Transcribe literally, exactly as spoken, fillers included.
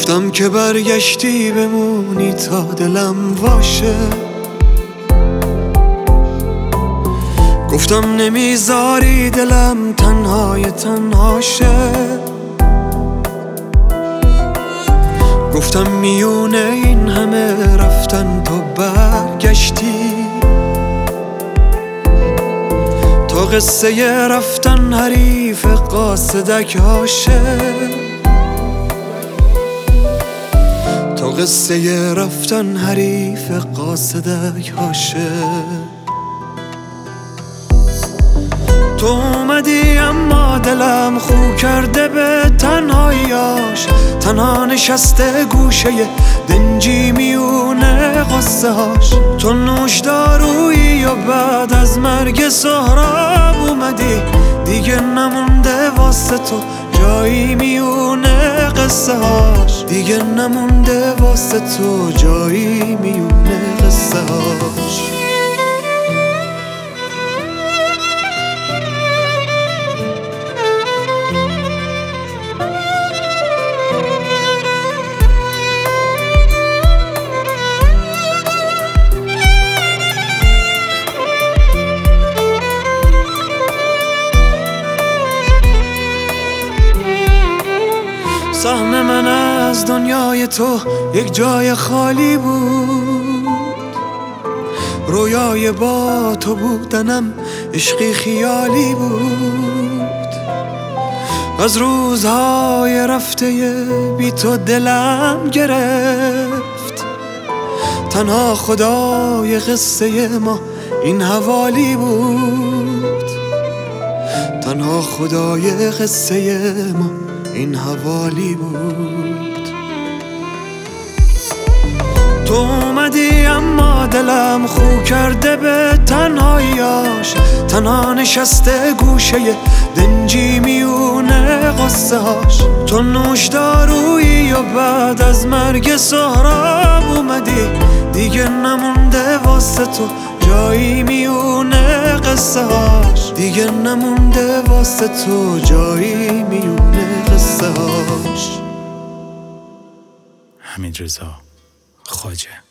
گفتم که برگشتی بمونی تا دلم واشه، گفتم نمیذاری دلم تنهای تنهاشه، گفتم میونه این همه رفتن تو برگشتی، تا قصه رفتن حریف قاصدک هاشه، تا قصه رفتن حریف قاصدک هاشه. تو اومدی اما دلم خو کرده به تنهاییاش، تنها نشسته گوشه دنجی میونه قصه هاش. تو نوش دارویی و بعد از مرگ سهراب اومدی، دیگه نمونده واسه تو جایی میونه قصه هاش، دیگه نمونده واسه تو جایی میونه قصه هاش. سهم من از دنیای تو یک جای خالی بود، رویای با تو بودنم عشقی خیالی بود. از روزهای رفته بی تو دلم گرفت، تنها خدای قصه ما این حوالی بود، تنها خدای قصه ما این حوالی بود. تو اومدی اما دلم خو کرده به تنهاییاش، تنها نشسته گوشه دنجی میونه قصه هاش. تو نوش دارویی و بعد از مرگ سهراب اومدی، دیگه نمونده واسه تو جایی میونه قصه هاش، دیگه نمونده واسه تو جایی میونه قصه هاش. حمیدرضا خواجه.